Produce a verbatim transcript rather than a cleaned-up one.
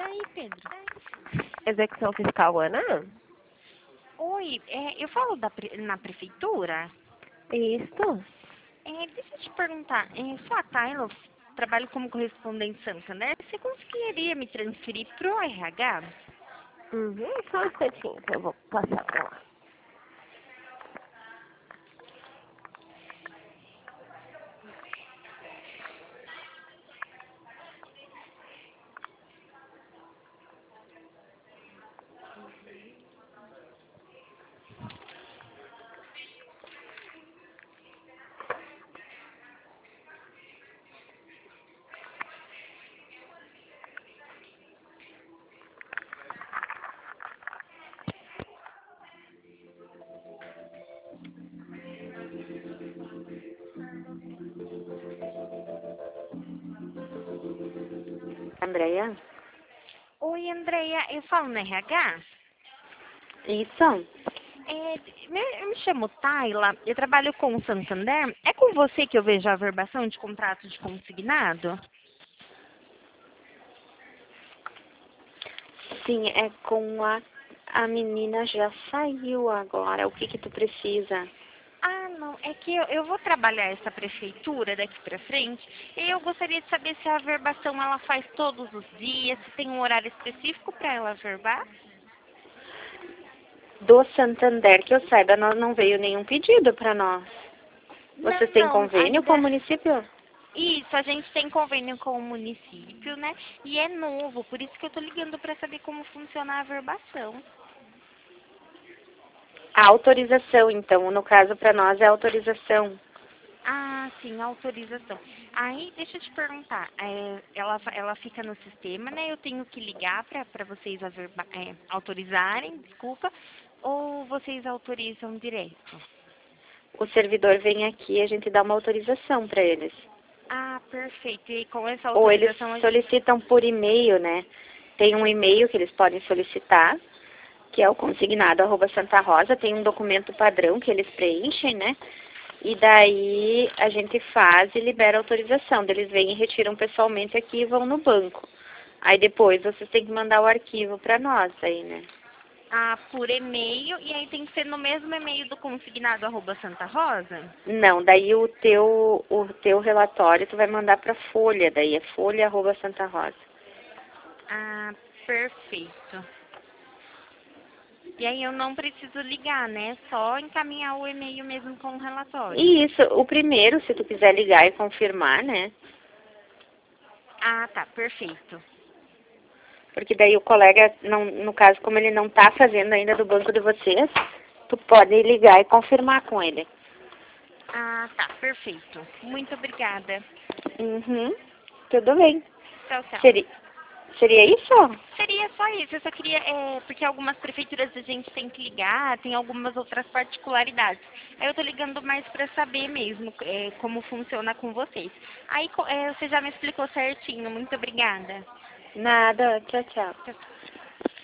aí, Pedro. Execução fiscal, Ana? Oi, é, eu falo da pre- na prefeitura. Isso. É, deixa eu te perguntar, é, sou a Tayla, trabalho como correspondente Santander. Você conseguiria me transferir pro R H? Uhum, só um instantinho que eu vou passar pra lá. Andréia? Oi, Andreia, eu falo no R H? Isso. É, me- eu me chamo Tayla, eu trabalho com o Santander. É com você que eu vejo a averbação de contrato de consignado? Sim, é com a... A menina já saiu agora. O que que tu precisa? Ah, não, é que eu, eu vou trabalhar essa prefeitura daqui pra frente e eu gostaria de saber se a averbação ela faz todos os dias, se tem um horário específico para ela averbar. Do Santander, que eu saiba, não, não veio nenhum pedido para nós. Vocês Não, têm não, convênio com o ainda. município? Isso, a gente tem convênio com o município, né? E é novo, por isso que eu tô ligando para saber como funciona a averbação. A autorização, então. No caso, para nós é autorização. Ah, sim, autorização. Aí, deixa eu te perguntar, é, ela, ela fica no sistema, né? Eu tenho que ligar para vocês averba, é, autorizarem, desculpa, ou vocês autorizam direto? O servidor vem aqui e a gente dá uma autorização para eles. Ah, perfeito. E com essa Ou eles autorização, a gente... solicitam por e-mail, né? Tem um e-mail que eles podem solicitar, que é o consignado arroba Santa Rosa. Tem um documento padrão que eles preenchem, né? E daí a gente faz e libera a autorização. Eles vêm e retiram pessoalmente aqui e vão no banco. Aí depois vocês têm que mandar o arquivo para nós aí, né? Ah, por e-mail, e aí tem que ser no mesmo e-mail do consignado arroba Santa Rosa? Não, daí o teu, o teu relatório tu vai mandar para Folha, daí é folha arroba Santa Rosa. Ah, perfeito. E aí eu não preciso ligar, né? Só encaminhar o e-mail mesmo com o relatório. E isso, o primeiro, se tu quiser ligar e confirmar, né? Ah, tá, perfeito. Porque daí o colega, não, no caso, como ele não está fazendo ainda do banco de vocês, tu pode ligar e confirmar com ele. Ah, tá, perfeito. Muito obrigada. Uhum, tudo bem. Tchau, tchau. Seria, seria isso? Seria só isso, eu só queria, é, porque algumas prefeituras a gente tem que ligar, tem algumas outras particularidades. Aí eu tô ligando mais para saber mesmo é, como funciona com vocês. Aí co- é, você já me explicou certinho, muito obrigada. Nada, tchau, tchau. Tchau, tchau.